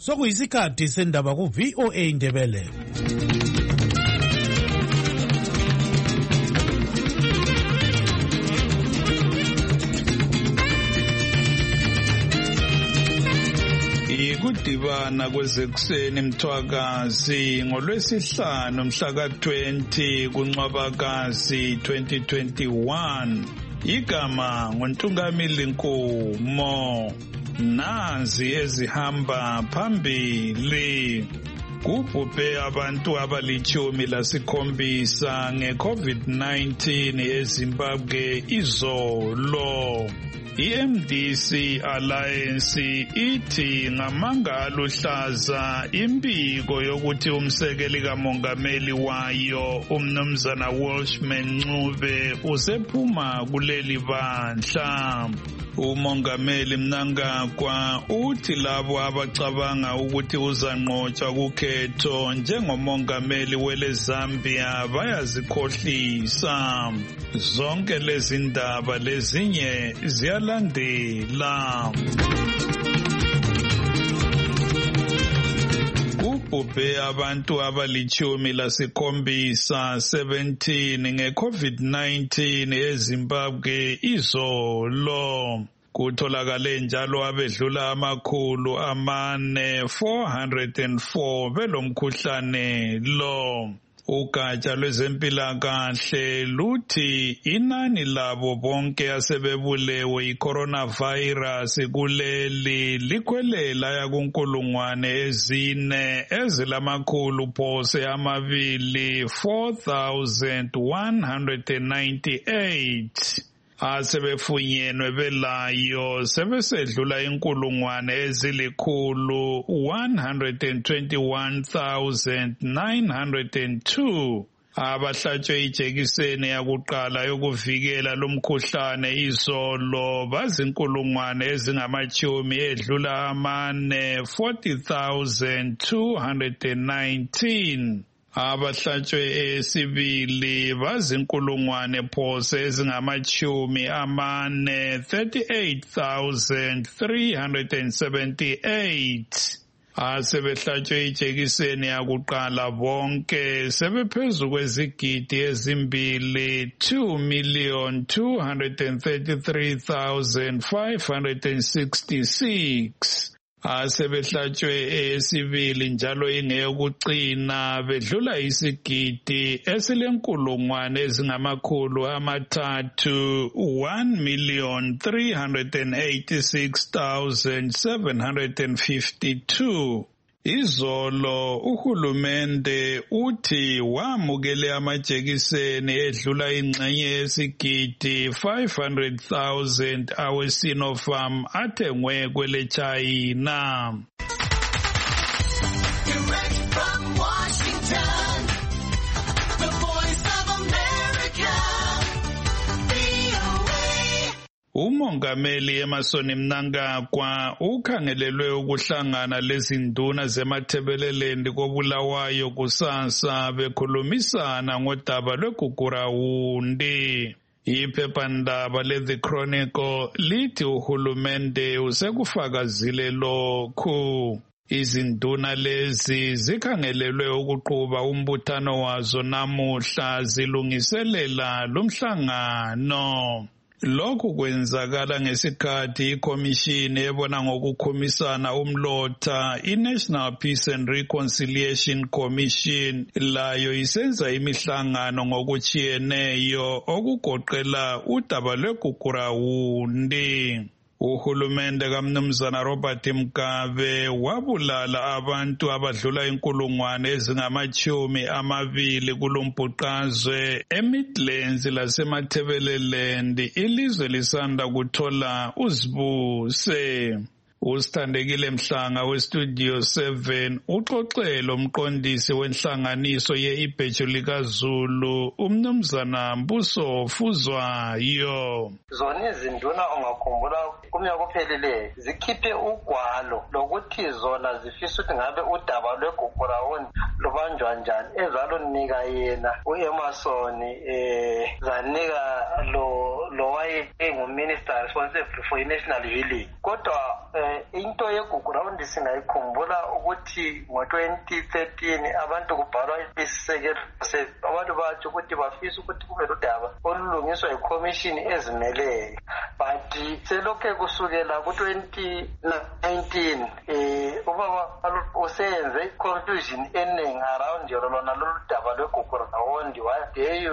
Sokuyisikhathi sendaba ku VOA Indebele. Ikudibana kwezekuseni Mthwakazi ngoLwesihlanu mhla ka-20 kuNcwabakazi 2021. Igama nguNtungamili Nkumo. Nazi ezihamba phambili. Kubhubhe abantu abali-17 nge-COVID-19 eZimbabwe izolo. I-MDC Alliance ithi ngamangalo hlaza impiko yokuthi umsekeli kamongameli wayo umnumzana Welshman Ncube usephuma kuleli bandla. Umongameli Mnangagwa uthi labo abacabanga ukuthi uzanqotshwa kukhetho njengomongameli wele Zambia bayazikhohlisa. Zonke lezi ndaba lezinye ziyalandela. Kubhubhe abantu abali-17 nge-COVID-19 eZimbabwe izolo. Kutholakale njalo abedlula 404 belomkhuhlane lo. Ugatsha lwezempilakahle luthi inani labo bonke asebebulewe i-coronavirus kuleli likhwelela yakunkulungwane ezine ezilamakhulu phose amabili 4,198. Asebefunyenwe belayo sebesedlula inkulungwane ezilikhulu 121,902. Abahlatshwe ijekiseni yakuqala yokuvikela lumkhuhlane izolo bazinkulungwane ezingamachumi edlula 40,219. Abahlatshwe esibili bazinkulungwane phose ezingamachumi 38,378. Asebehlatshwe ijekiseni yakuqala bonke sebephezu kwezigidi ezimbili 2,233,566. Asebehlatshwe esibili njalo ingeyokucina bedlula isigidi esilenkulungwane ezingamakhulu 1,386,752. Izolo uhulumende uthi wamukele amajekiseni edlula ingxenye yesigidi 500,000 awe-Sinopharm athengwe kwele China. Umongameli Emmerson Mnangagwa ukhangelelwe ukuhlangana lezinduna zemathebelelendi koBulawayo kusasa bekhulumisana ngodaba lweGugurawundi. Iphephandaba le-The Chronicle lithi uhulumende usekufakazile lokhu. Izinduna lezi zikhangelelwe ukuqhuba umbuthano wazo namuhla zilungiselela lumhlangano. Lokhu kwenzakala ngesikhathi ikhomishini ebona ngokukhumisana umlotha i-National Peace and Reconciliation Commission layo isenza imihlangano ngokutshiyeneyo okugoqela udaba lweGugurawundi. Uhulumende kaMnumzana Robert Mugabe wabulala abantu abadlula inkulungwane ezingamachumi 20 kulombhuqazwe eMidlands lasemathebeleland ilizwe lisanda kuthola uzibuse. Usithandekile Mhlanga weStudio 7 uxoxelo umqondisi wenhlanganiso ye-Ibheju likaZulu umnumzana Mbuso Fuzwayo. Zona izinduna ongakhumbula kumnyaka opheleleyo zikhiphe ugwalo lokuthi zona zifisa ukuthi ngabe udaba lweGugurawundi lubanjwa njani ezalunika yena u-Emmerson zanika lo wayenguminister responsible for national healing. Kodwa into yeGugurawundi singayikhumbula ukuthi ngo-2013 abantu kubhalwa isisekelo abantu bathi ukuthi bafisa ukuthi kube ludaba olulungiswa yikhomishini ezimeleyo, but selokhe kusukela ku-2019 ubaba useyenze i-confusion eningi around lona lolu daba lweGugurawundi wade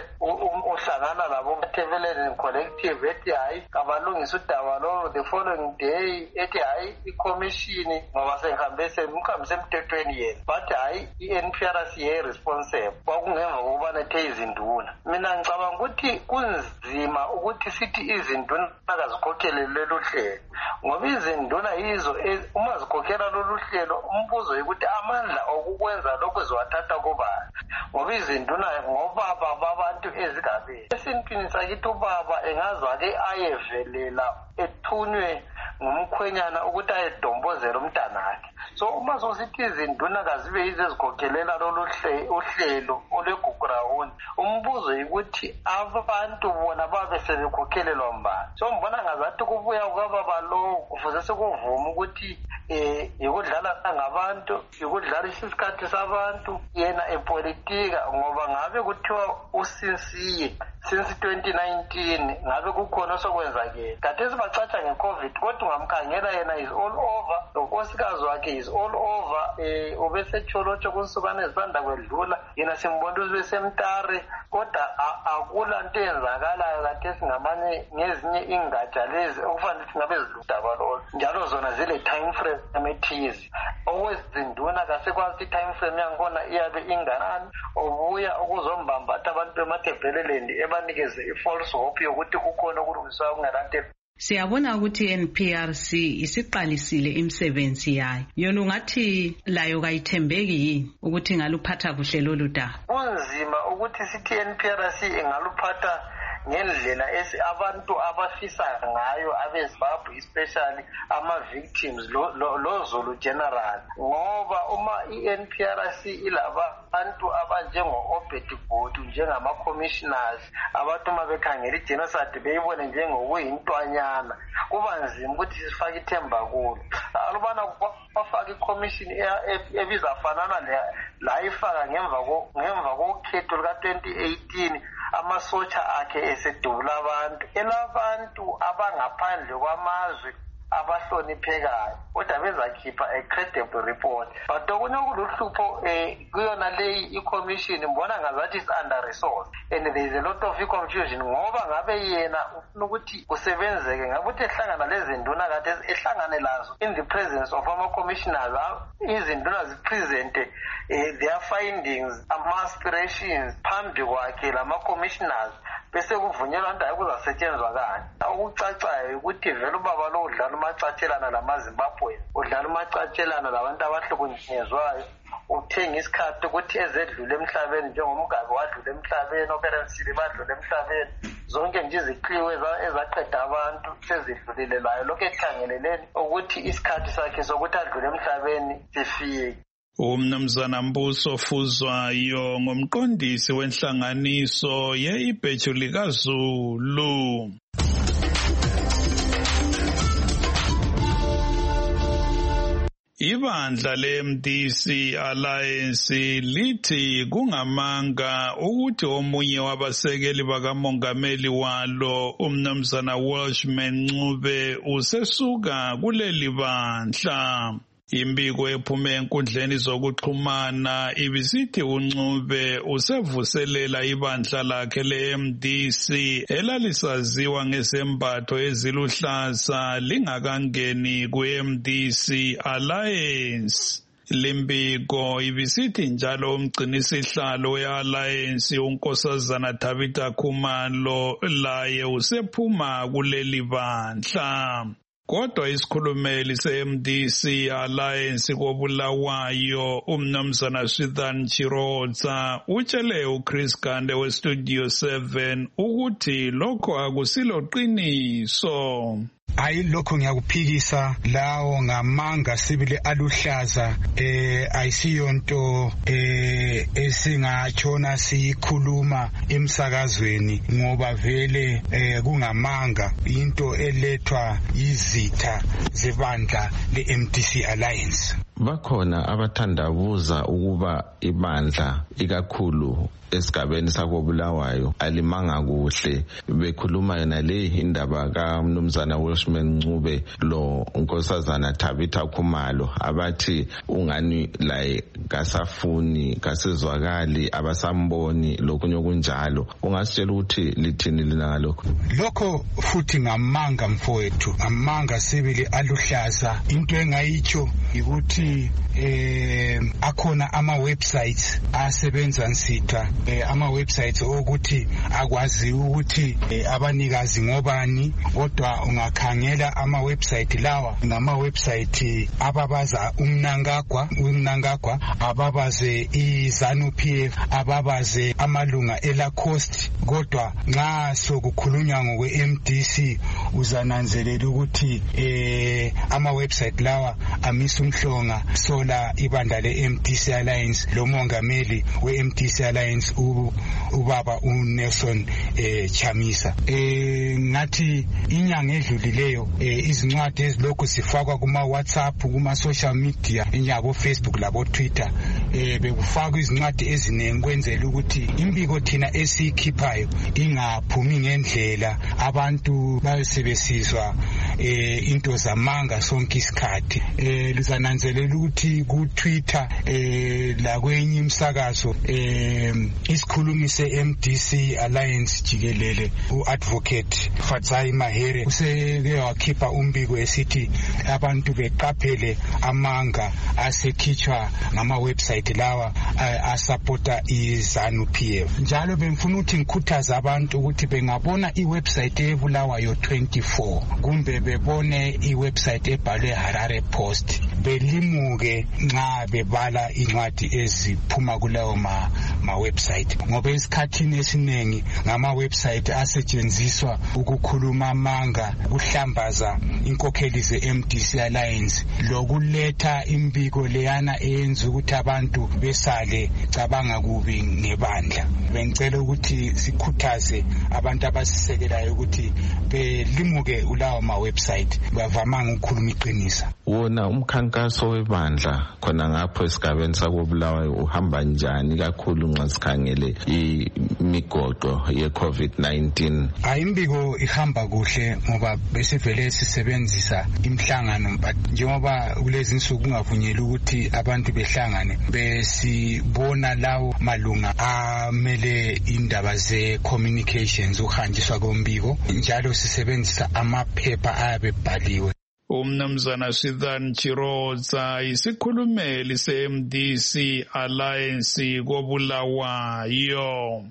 uhlangana labo Mathebelele Collective ethi hayi kabalungisa udaba lolo. The following day ethi hayi ikhomishini ngoba sengihambise emthethweni yena, but hayi i-NPRC responsible kwakungemva kokubana ethe izinduna. Mina ngicabanga ukuthi kunzima ukuthi sithi izinduna akazikhokhele lolu hlelo, ngoba izinduna yizo uma zikhokhela lolu hlelo umbuzo ukuthi amandla okukwenza lokho ziwathatha kubani, ngoba izinduna ngobaba babantu ezigabeni. Esintwini sakithi ubaba engazake ayevelela ethunywe ngumkhwenyana ukuthi ayedombozela umntanakhe. So uma sosithi izinduna kazibe yizo ezikhokhelela lolu uhlelo olweGugurawundi, umbuzo ukuthi abantu bona babe sebekhokhelelwa mbani. So mbona ngazathi kubuya kwababa lo kufuze sekuvuma ukuthi yikudlala ngabantu, yikudlala isikhathi sabantu, yena epolitika, ngoba ngabe kuthiwa usinsiye since 2019 ngabe kukhona sokwenzakele. Kade sibacatsha ngeCovid kodwa ungamkhangela yena is all over, lonkosikazi wakhe is all over, ubesecholotsho kunsukane ezisanda kwedlula, yena simbona ubesemtare, kodwa akula nto eyenzakalayo kade singamanye ngezinye ingatsha lezi okufanele singabe ziludaba lolo, njalo zona zile time frame ethize. Okwezinduna kasekwazi i-time frame yankhona iyabe inganani, ubuya ukuzombambatha abantu bemathebhelelendi ebanikeze i-false hope yokuthi kukhona okulungiswayo kungelanto. Siyabona ukuthi i-NPRC isiqalisile imisebenzi yayo. Yona ungathi layo kayithembeki yini ukuthi ingaluphatha kuhle lolu daba? Kunzima ukuthi sithi i-NPRC ingaluphatha ngendlela abantu abafisa ngayo abeZimbabwe, especially ama-victims lo Zulu general, ngoba uma i-NPRC ilabantu abanjengo-Obed Botho njengama-commissioners, abantu uma bekhangela i-genocide beyibone njengokuyintwanyana, kuba nzima ukuthi sifake ithemba kulo. Alubana bafaka i-commission ebizafanana la ifaka ngemva kokhetho luka-2018 amasotsha akhe esedubula abantu, elabantu abangaphandle kwamazwe abahloniphekayo, kodwa bezakhipha a credible report. But okunye okuluhlupho kuyona leyi i-commission mbona ngazathi is under resourced, and there is a lot of confusion ngoba ngabe yena ufuna ukuthi kusebenzeke, ngabe ukuthi ehlangana lezinduna kade ehlangane lazo in the presence of ama-commissioners, izinduna zipresente their findings, ama-aspirations phambi kwakhe lama-commissioners, bese kuvunyelwa nto kuzasetshenzwa kanye. Okucacayo ukuthi vele ubaba lo udlala umacatshelana lamaZimbabwe, udlala umacatshelana labantu abahlukunyezwayo, uthenga isikhathi ukuthi ezedlule emhlabeni njengomgabe wadlula emhlabeni, operensile badlula emhlabeni, zonke nje izikliwe ezaqeda abantu sezidlulile layo. Lokho ekukhangeleleni ukuthi isikhathi sakhe sokuthi adlule emhlabeni sifike. Umnumzana Mbuso Fuzwayo ngumqondisi wenhlanganiso ye-Ibheju likaZulu. Ibandla le-MDC Alliance lithi kungamanga ukuthi omunye wabasekeli bakamongameli walo umnumzana Welshman Ncube usesuka kuleli bandla. Imbiko ephume enkundleni zokuxhumana ibisithi uNcube usevuselela ibandla lakhe le-MDC elalisaziwa ngesembatho eziluhlaza lingakangeni kwe-MDC Alliance. Limbiko ibisithi njalo umgcinisihlalo we-Alliance unkosazana Tabitha Khumalo laye usephuma kuleli bandla. Kodwa isikhulumeli se-MDC Alliance koBulawayo umnumzana Swithan Chirodza utshele uChris Gande weStudio 7 ukuthi lokho akusilo qiniso. Hayi lokho ngiyakuphikisa, lawo ngamanga sibili aluhlaza ayisiyonto esingachona sikhuluma emsakazweni ngoba vele kungamanga, into elethwa izitha zebandla le-MDC Alliance. Bakhona abathandabuza ukuba ibandla ikakhulu esigabeni sakobulawayo alimanga kuhle, bekhuluma yona le indaba kaMnumzana Welshman Ncube lo Nkosazana Tabitha Khumalo, abathi ungani la kasafuni kasezwakali abasamboni lokunye okunjalo. Ungasitshela ukuthi lithini lina ngalokho? Lokho futhi ngamanga mfowethu, amanga sibili aluhlaza. Into engayicho ukuthi akhona ama-websites asebenza nsitha, ama-websites ukuthi akwazi ukuthi abanikazi ngobani, kodwa ungakhangela ama-website lawa ngama-website ababaza uMnangagwa, ababaze iZANU-PF, ababaze amalunga eLacoste. Kodwa nxa sokukhulunywa ngokwe-MDC uzananzelela ukuthi ama-website lawa amisa umhlonga sola ibandla le-MDC Alliance, lo mongameli we-MDC Alliance ubaba uNelson Chamisa. Ngathi inyanga edlulileyo izincwadi ezilokhu zifakwa kuma-WhatsApp, kuma-social media njengabo Facebook labo Twitter, bekufakwa izincwadi eziningi kwenzela ukuthi imbiko thina esikhiphayo ingaphumi ngendlela, abantu bayosebenziswa into zamanga sonke isikhathi. Lizananzelela ukuthi ku-Twitter lakwenye imsakazo isikhulumi se-MDC Alliance jikelele u-Advocate Fatsai Mahere useke wakhipha umbiko esithi abantu beqaphele amanga asekhitshwa ngama-website lawa asupporta iZANU-PF. Njalo bengifuna ukuthi ngikhuthaza abantu ukuthi bengabona iwebsite eBulawayo 24 kumbe bebone iwebsite ebhalwe Harare Post, belimuke nxa bebala incwadi eziphuma kulawo ma-website, ngoba esikhathini esiningi ngama-website asetshenziswa ukukhuluma amanga, ukuhlambaza inkokheli ze-MDC Alliance lokuletha imbiko leyana eyenza ukuthi abantu besale cabanga kubi ngebandla. Bengicela ukuthi sikhuthaze abantu abasisekelayo ukuthi belimuke ulawo ma-website, bavamanga ukukhuluma iqiniso. Wona umkhankaso webandla khona ngapho esigabeni sakobulawayo uhamba njani kakhulu nxa sikhangele imigoqo ye-COVID-19? Imbiko ihamba kuhle ngoba besivele sisebenzisa imhlangano, but njengoba kulezi insuku kungavunyelwa ukuthi abantu behlangane, besibona lawo malunga amele indaba ze-communications, ukuhanjiswa kombiko, njalo sisebenzisa amaphepha ayabebhaliwe. Umnumzana Swithan Chiroza isikhulumeli se-MDC Alliance kobulawayo.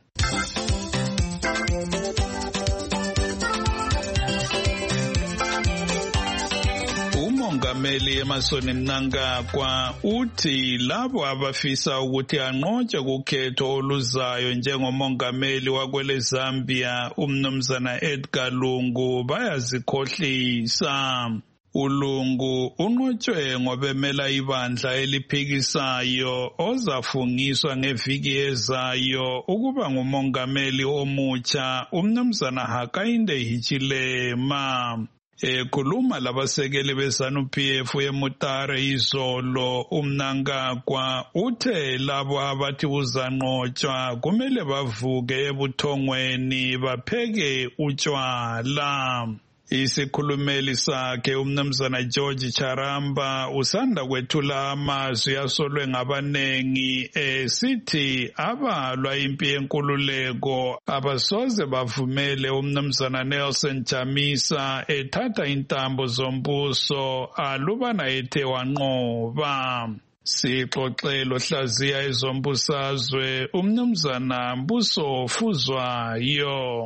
Umongameli Emmerson Mnangagwa uthi labo abafisa ukuthi anqotshwe kukhetho oluzayo njengomongameli wakwele Zambia umnumzana Edgar Lungu bayazikhohlisa. uLungu unqotshwe ngobemela ibandla eliphikisayo ozafungiswa ngeviki ezayo ukuba ngumongameli omutsha umnumzana Hakainde Hichilema. Ekhuluma labasekeli beZANU-PF eMutare izolo, uMnangagwa uthe labo abathi uzanqotshwa kumele bavuke ebuthongweni bapheke utshwala. Isikhulumeli sakhe umnumzana George Charamba usanda kwethula amazwi asolwe ngabanengi sithi abalwa impi yenkululeko abasoze bavumele umnumzana Nelson Chamisa ethatha intambo zombuso alubana ethe wanqoba. Sixoxelo hlaziya ezombusazwe umnumzana Mbuso Fuzwayo.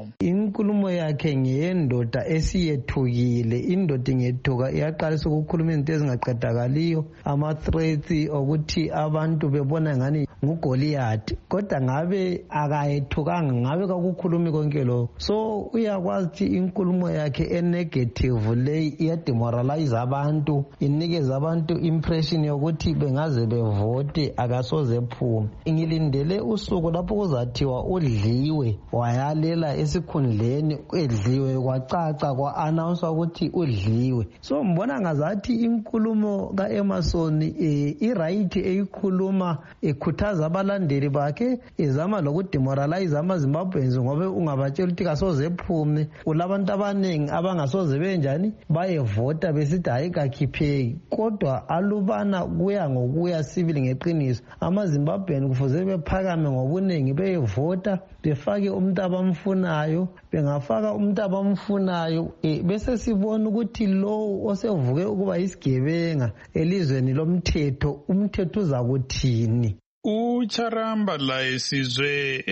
inkulumo yakhe ngeyendoda esiyethukile. Indoda ingethuka iyaqalisa ukukhuluma izinto ezingaqedakaliyo, ama-threats okuthi abantu bebona ngani nguGoliath, kodwa ngabe akayethukanga, ngabe kakukhulumi konke lokho. So uyakwazi ukuthi inkulumo yakhe enegative leyi iyademoralize abantu, inikeza abantu impression yokuthi bengaze bevote akasoze phume. Ngilindele usuku lapho kuzathiwa udliwe, wayalela esikhundleni edliwe, kwacaca kwa-announce ukuthi udliwe. So mbona ngazathi inkulumo ka-Emerson i-right eyikhuluma ekhuthaza abalandeli bakhe, izama lokudemoralize ama-Zimbabweans ngoba ungabatshela ukuthi kasoze phume. Kulabantu abaningi abangasoze benjani bayevota besithi hayi kakhipheki, kodwa alubana kuya ngokuya sibili ngeqiniso ama-Zimbabwean kufuze bephakame ngobuningi beyevota, befake umuntu abamfunayo. Bengafaka umuntu abamfunayo bese sibona ukuthi lo osevuke ukuba isigebenga elizweni lomthetho, umthetho uzakuthini. uCharamba la esizwe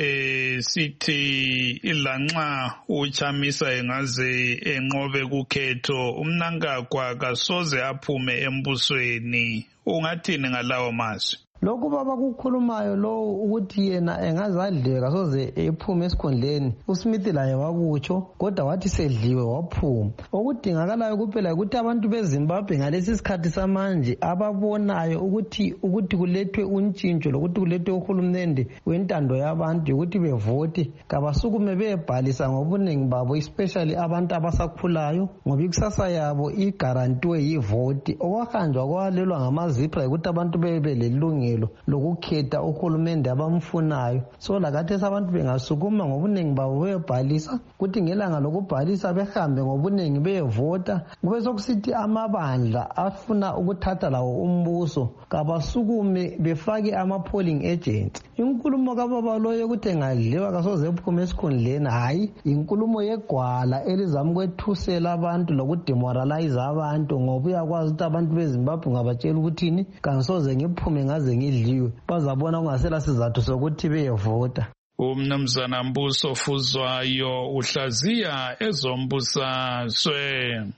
sithi ilanxa uChamisa engaze enqobe kukhetho umnankagwa kasoze aphume embusweni. Ungathini ngalawo mazwi? Lokhu baba kukhulumayo lo ukuthi yena engazadleka soze ephume esikhondleni, uSmith laye wakutsho, kodwa wathi sedliwe waphuma. Okudingakalayo kuphela ukuthi abantu beZimbabwe ngalesi sikhathi samanje ababonayo ukuthi kulethwe untshintsho lokuthi kulethwe uhulumende wentando yabantu ukuthi bevote, kabasukume bebhalisa ngobuningi babo, especially abantu abasakhulayo, ngoba ikusasa yabo igarantiwe yivote. Okwahanjwa kwalelwa ngamazipra ukuthi abantu bebe lelungelo lokukhetha uhulumende abamfunayo. So lakathesi abantu bengasukuma ngobuningi babo beyobhalisa, kuthi ngelanga lokubhalisa behambe ngobuningi beyevota, kube sokusithi amabandla afuna ukuthatha lawo umbuso kabasukume befake ama-polling agents. Inkulumo kababa loyo ukuthi engadliwa kasoze ephume esikhundleni, hayi inkulumo yegwala elizama ukwethusela abantu lokudemoralize abantu, ngoba uyakwazi ukuthi abantu beZimbabwe ngabatshela ukuthini kangisoze ngiphume ngaze ngidliwe, bazabona kungasela sizathu sokuthi beyevota. Umnumzana Mbuso Fuzwayo uhlaziya ezombusazwe.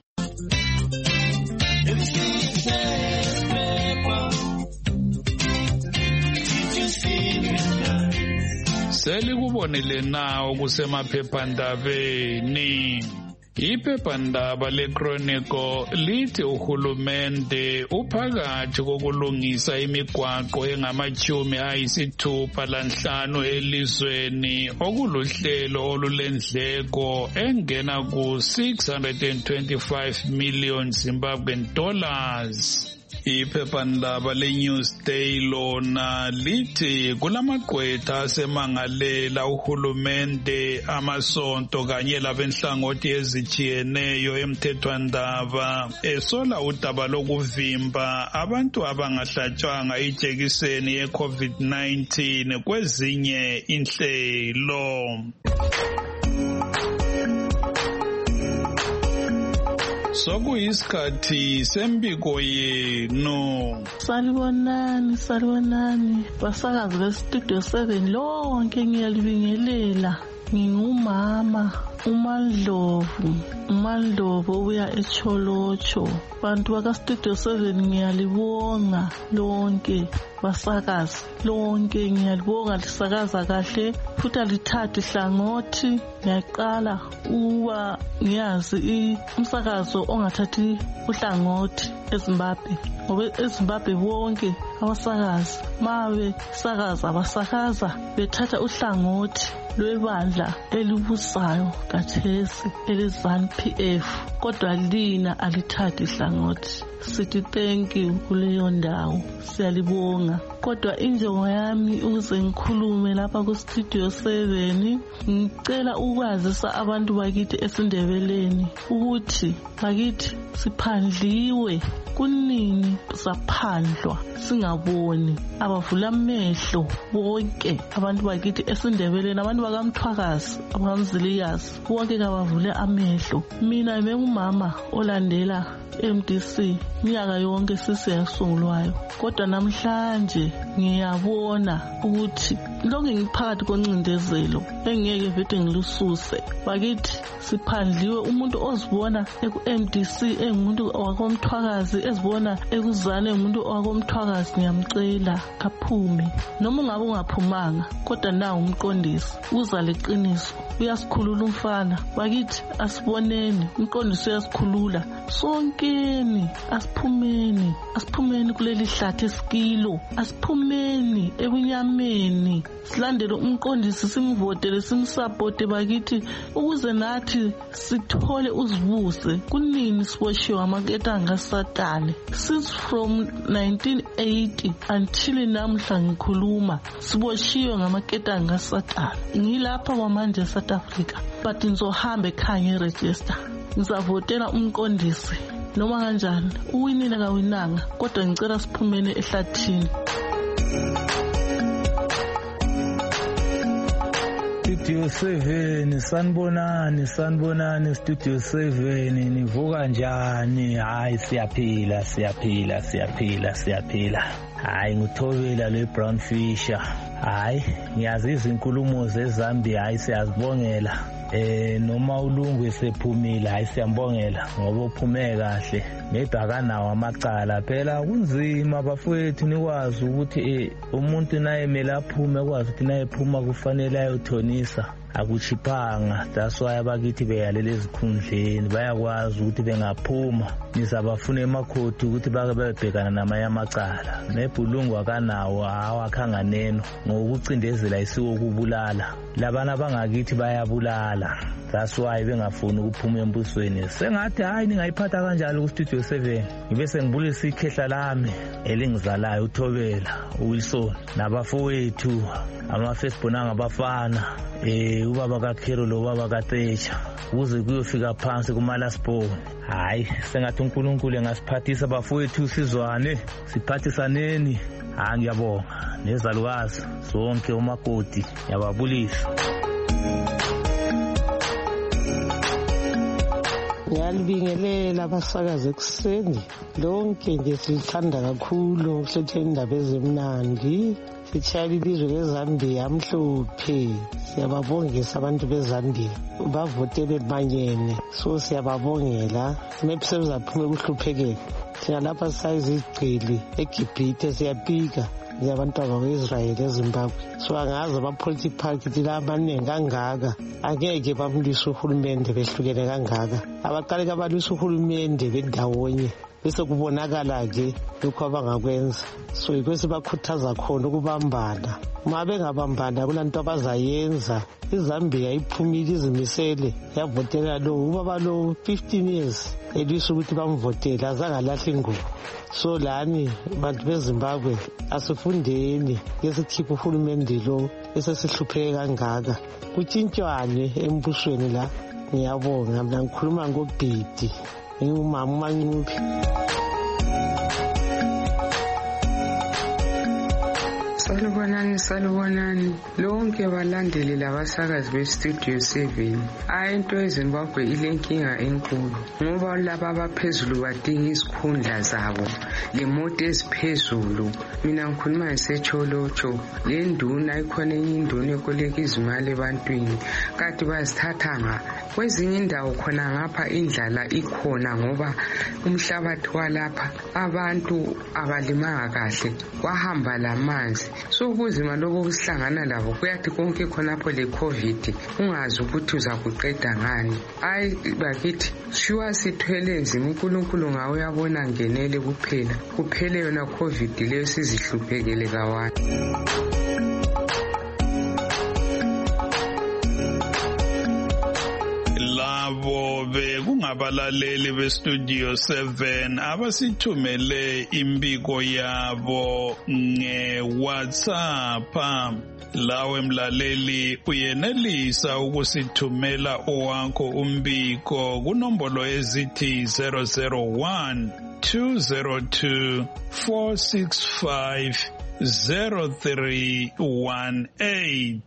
Selikubonile na okusemaphephandabeni. Iphephandaba leChronicle lithi uhulumende uphakathi kokulungisa imigwaqo engama-65 elizweni, okuluhlelo olulendleko engena ku-625 million Zimbabwean dollars. Iphephandaba leNewsday lona lithi kulamagqwetha asemangalela uhulumende, amasonto kanye labenhlangothi ezijiyeneyo emthethwandaba esola udaba lokuvimba abantu abangahlatshwanga ijekiseni ye-COVID-19 kwezinye inhlelo. Sokuyisikhathi sembiko yenu. Salibonani basakazi bestudio 7 lonke ngiyalibingelela. Ngingumama uMandlovu ubuya eCholocho. Bantu baka Studio 7 ngiyalibonga lonke, basakazi lonke ngiyalibonga, lisakaza kahle futhi alithathi hlangothi. Ngiyaqala uba ngiyazi umsakazo ongathathi uhlangothi eZimbabwe, ngoba eZimbabwe bonke abasakazi mabe sakaza abasakaza bethatha uhlangothi lwebandla elibusayo kathesi eleZANU-PF, kodwa lina alithathi hlangothi. Sithi thank you kuleyo ndawo, siyalibonga. Kodwa injongo yami ukuze ngikhulume lapha ku Studio 7, ngicela ukwazisa abantu bakithi eSindebeleni ukuthi bakithi siphandliwe. Kunini saphandlwa singaboni abavula amehlo bonke abantu bakithi esindebeleni, abantu bakamthwakazi, abakamzilikazi, bonke kabavule amehlo. Mina ngumama olandela MDC minyaka yonke sisiyasungulwayo, kodwa namhlanje ngiyabona ukuthi lonke ngiphakathi koncindezelo engeke vete ngilususe. Bakithi siphandliwe, umuntu ozibona eku-MDC engumuntu wakomthwakazi, ezibona ekuzane engumuntu wakomthwakazi, ngiyamcela kaphume. Noma ungabe ungaphumanga, kodwa nawo umqondisi uza leqiniso, uyasikhulula umfana. Bakithi asiboneni, umqondisi uyasikhulula. Sonkeni asiphumeni kuleli hlathi esikilo, asiphumeni ebunyameni, silandele umqondisi, simvotele, simsapote bakithi, ukuze nathi sithole uzibuse. Kunini siboshiwe amaketanga Satani? Since from 1980 until namhla ngikhuluma, siboshiwe ngamaketanga Satani. Ngilapha kwamanje South Africa, but ngizohamba ekhaya ngeregister, ngizavotela umqondisi noma kanjani, uwinile kawinanga, kodwa ngicela siphumene ehlathini. Studio 7 sanibonani Studio 7 nivuka njani? Hayi siyaphila. Hayi nguThobela leBrown Fisher. Hayi ngiyazi izinkulumo zeZambia, hayi siyazibongela. Noma uLungu esephumile, hayi siyambongela ngoba uphume kahle. Maybe akanawo amacala, phela kunzima bafowethu nikwazi ukuthi umuntu naye mele aphume, kwazi ukuthi naye phuma kufanele ayothonisa, akuchiphanga. That's why abakithi beyalele ezikhundleni, bayakwazi ukuthi bengaphuma nizabafuna emakhoti ukuthi bake bebhekana namanye amacala. Maybe uLungu akanawo, awakhanga neno ngokucindezela isiko kubulala. Labana bangakithi bayabulala, that's why bengafuni ukuphuma embusweni. Sengathi hayi ningayiphatha kanjalo ku-Studio 7, ngibe sengibulisa ikhehla lami elingizalayo uThobela, uWilson nabafowethu ama-firstborn angabafana, ubaba kaKhero lo baba kaTecha, ukuze kuyofika phansi kumalasbone. Hayi sengathi uNkulunkulu engasiphathisa bafowethu, sizwane siphathisaneni. Ngiyabonga nezalukazi zonke umakoti, ngiyababulisa. Ngiyalibingelela abasakazi ekuseni lonke nje, silithanda kakhulu ukuletha indaba ezimnandi. Sitshayela ilizwe leZambia mhlophe, siyababongisa abantu beZambia, bavotele manyene, so siyababongela. Maybe sebuzaphume kuhluphekela thina lapha sisayiza izigcili eGibhithe, siyapika njengabantwana bakwe-Israyeli eZimbabwe. So angazi ama-political party la abaningi kangaka angeke bamlwisa uhulumende behlukene kangaka. Abaqale kabalwisa uhulumende bendawonye, bese kubonakala-ke lokhu abangakwenza. So yikwesi bakhuthaza khona ukubambana. Uma bengabambana kulanto abazayenza. iZambia iphumile, izimisele, yavotela lo ubaba lo 15 years elwisa ukuthi bamvotele, azangalahla ingubo. So lani bantu beZimbabwe asifundeni ngesikhipha uhulumende lo esesihlupheke kangaka, kutshintshwane embusweni la. Ngiyabonga, mina ngikhuluma ngoBhidi, ngingumama uMancuphi. Salubonani lonke balandeli labasakazi beStudio 7. Into eZimbabwe ilenkinga enkulu ngoba laba abaphezulu badinga izikhundla zabo, lemoto eziphezulu. Mina ngikhuluma ngesecholotsho, le nduna ikhona enye induna ekoleka izimali ebantwini, kade bazithatha kwezinye indawo khona ngapha indlala ikhona ngoba umhlabathi walapha abantu abalimanga kahle, kwahamba lamanzi. So kuzima lokho kusihlangana labo, kuyathi konke khonapho le-COVID ungazi ukuthi uza kuqeda ngani. Hayi bakithi shuwa sithwele nzima, uNkulunkulu ngawe uyabona ngenele kuphele yona COVID leyo sizihluphekele kawani. Bekungabalaleli beStudio 7 abasithumele imbiko yabo ngeWhatsApp. Lawe mlaleli uyenelisa ukusithumela owakho umbiko kunombolo ezithi 001 202 465 0318.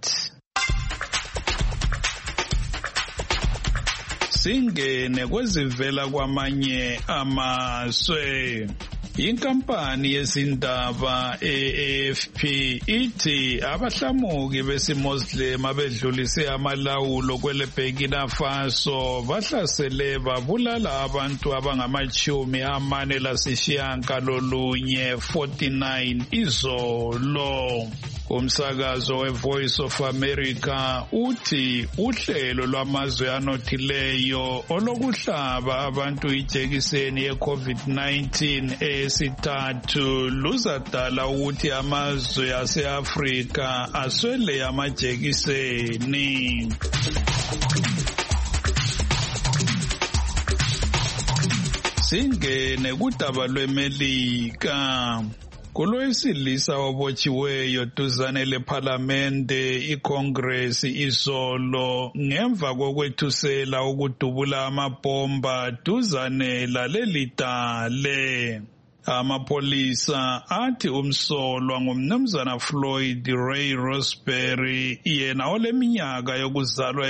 Singene kwezivela kwamanye amazwe. Inkampani yezindaba AFP ithi abahlamuki besiMuslim abedlulise amalawulo kwele Burkina Faso bahlasele babulala abantu abangama49 izolo. Umsakazo weVoice of America uthi uhlelo lwamazwe anothileyo olokuhlaba abantu ijekiseni ye-COVID-19 esithathu luzadala ukuthi amazwe ase-Afrika aswele amajekiseni. Singene kudaba lweMelika. Kulowesilisa obotshiweyo duzane lePhalamende iCongress izolo ngemva kokwethusela ukudubula amabhomba duzane lalelidale. Amapolisa athi umsolwa ngumnumzana Floyd Ray Roseberry yena oleminyaka yokuzalwa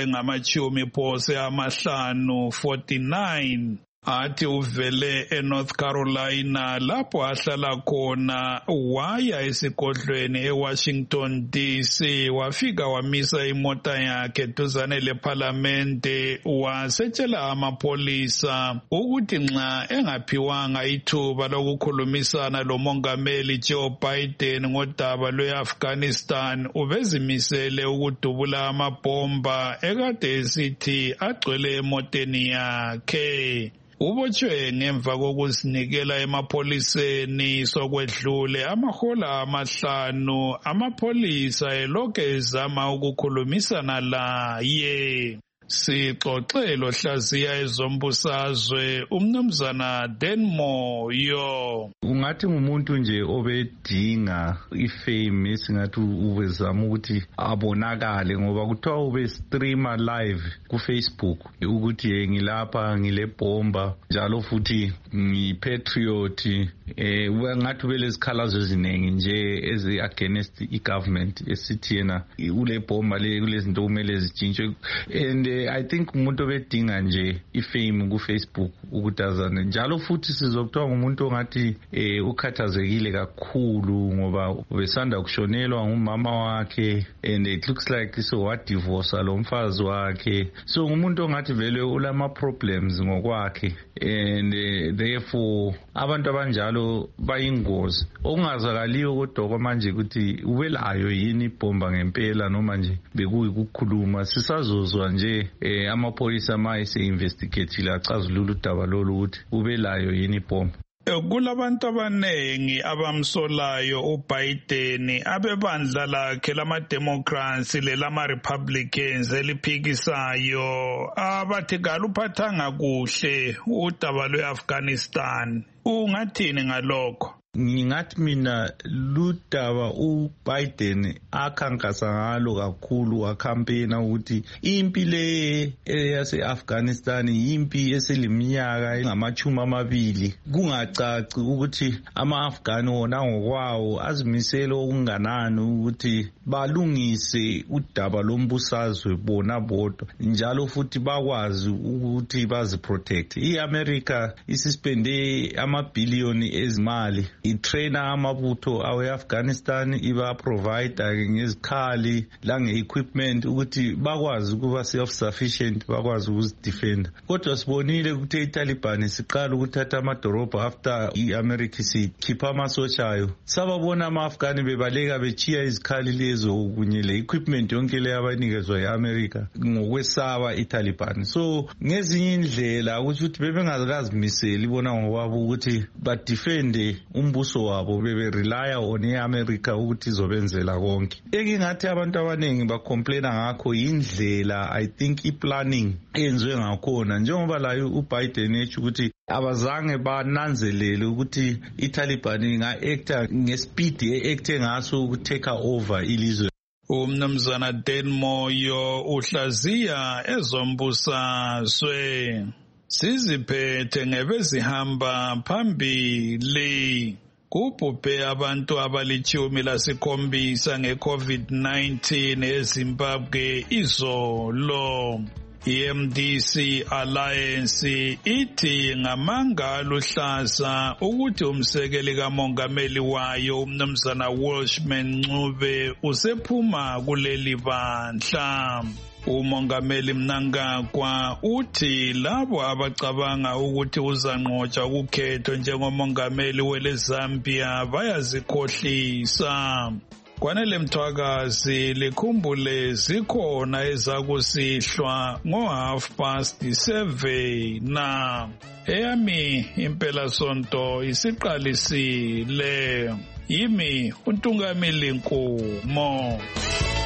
engama-50 49. Athi uvele eNorth Carolina lapho ahlala khona waya esigodlweni eWashington DC wafika wamisa imota yakhe duzane lePhalamende wasetshela amapolisa ukuthi nxa engaphiwanga ithuba lokukhulumisana lomongameli Joe Biden ngodaba lweAfghanistan ubezimisele ukudubula amabhomba ekade esithi agcwele emoteni yakhe. Ubotshwe ngemva kokuzinikela emapoliseni sokwedlule amahola 5 amapolisa elokhu ezama ukukhulumisana laye. Sixoxelo hlaziya ezombusazwe umnumzana Denmoyo. Ungathi ngumuntu nje obedinga ifame esingathi ubezama ukuthi abonakale ngoba kuthiwa ube streamer live ku Facebook ukuthi ngilapha ngilebomba njalo futhi ngipatriot ngathi ubelezikhalazo eziningi nje ezi against igovernment esithi yena ulebomba kulezinto kumele zitshintshwe and I think umuntu obedinga nje ifame ku Facebook ukutazana njalo futhi sizokuthiwa ngumuntu ongathi ukhathazekile kakhulu ngoba ubesanda kushonelwa ngumama wakhe and it looks like so wadivorce lo mfazi wakhe so ngumuntu ongathi vele ulama problems ngokwakhe and therefore abantu abanjalo bayingozi okungazakaliyo kodwa manje ukuthi ubelayo yini ibomba ngempela noma nje bekuyikukhuluma sisazozwa nje amapolisa mayise investigate acazulula udaba lolu ukuthi ubelayo yini ibomba. Kulabantu abanengi abamsolayo uBiden abebandla lakhe lama-Democrats lelama-Republicans eliphikisayo abathi kaluphathanga kuhle udaba lwe-Afghanistan. Ungathini ngalokho? Ngingathi mina ludaba uBiden akhankasa ngalo kakhulu wakhampena ukuthi impi le yase-Afghanistan impi eseliminyaka engama-20 kungacaci ukuthi ama-Afghani wona ngokwawo azimisele okunganani ukuthi balungise udaba lombusazwe bona bodwa njalo futhi bakwazi ukuthi baziprotect. I-America isispende amabhiliyoni ezimali itrainer amabutho awe-Afghanistan iba provide ngezikhali lange-equipment ukuthi bakwazi ukuba self-sufficient bakwazi ukuzidefenda. Kodwa sibonile ukuthi iTaliban siqala ukuthatha amadorobha after i-America sikhipha amasotsha ayo sababona ama-Afghani bebaleka bechiya izikhali lezo kunye le-equipment yonke le abanikezwa i-America ngokwesaba iTaliban. So ngezinye indlela ukuthi bebengakazimiseli bona ngokwabo ukuthi badefende umbuso wabo bebe-relya on i-America ukuthi izobenzela konke. Engingathi abantu abaningi bacomplaina ngakho yindlela I think i-planning eyenziwe ngakhona njengoba layo uBiden ethi ukuthi abazange bananzelele ukuthi iTaliban inga-acta ngespeed e-acte ngaso ukutake over ilizwe. Umnumzana Denmoyo uhlaziya ezombusazwe. Siziphethe ngebezihamba phambili. kubhubhe abantu abali-17 nge-COVID-19 eZimbabwe izolo. I-MDC Alliance ithi ngamanga aluhlaza ukuthi umsekeli kamongameli wayo umnumzana Welshman Ncube usephuma kuleli bandla. Umongameli Mnangagwa uthi labo abacabanga ukuthi uzanqotshwa ukukhetho njengomongameli weleZambia bayazikhohlisa. Kwanele Mthwakazi likhumbule zikhona ezakusihlwa ngo7:30 eyami impela sonto isiqalisile. Yimi uNtungameli Nkumo.